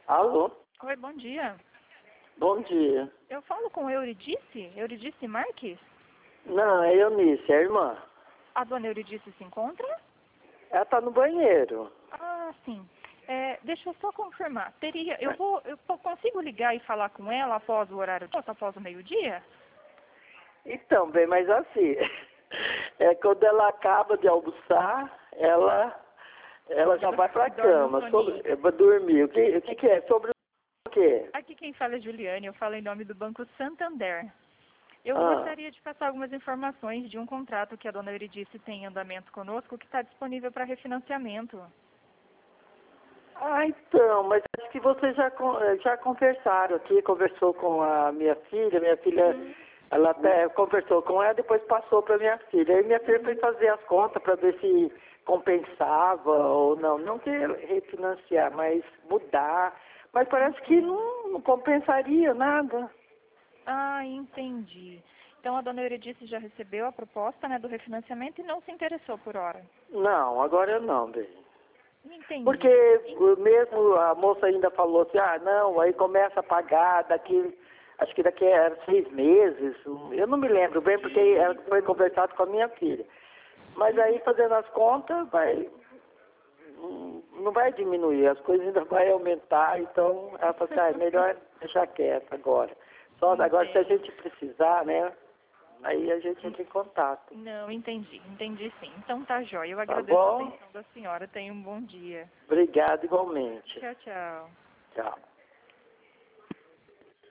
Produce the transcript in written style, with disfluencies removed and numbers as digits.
Alô? Oi, bom dia. Bom dia. Eu falo com Euridice? Euridice Marques? Não, é Eunice, é a irmã. A dona Euridice se encontra? Ela tá no banheiro. Ah, sim. Deixa eu só confirmar. Eu consigo ligar e falar com ela após o horário de após o meio-dia? Então, bem, mas assim, quando ela acaba de almoçar, ela já vai pra cama, vai dormir. O que é? Sobre o quê? Aqui quem fala é Juliane, eu falo em nome do Banco Santander. Eu Ah. gostaria de passar algumas informações de um contrato que a dona Euridice tem em andamento conosco que está disponível para refinanciamento. Ah, então, mas acho que vocês já conversaram aqui, conversou com a minha filha ela até conversou com ela, depois passou para minha filha. Aí minha filha foi fazer as contas para ver se compensava ou não. Não que refinanciar, mas mudar. Mas parece que não compensaria nada. Ah, entendi. Então a dona Euridice já recebeu a proposta, né, do refinanciamento e não se interessou por hora. Não, agora não, bem. Entendi. Porque mesmo a moça ainda falou assim, não, aí começa a pagar acho que daqui a 6 meses, eu não me lembro bem porque ela foi conversado com a minha filha. Mas aí fazendo as contas, não vai diminuir, as coisas ainda vai aumentar, então ela falou assim, melhor deixar quieto agora. Só agora se a gente precisar, né? Aí a gente entra em contato. Não, entendi sim. Então tá jóia. Eu Tá agradeço a bom? atenção da senhora. Tenha um bom dia. Obrigado igualmente. Tchau, tchau. Tchau.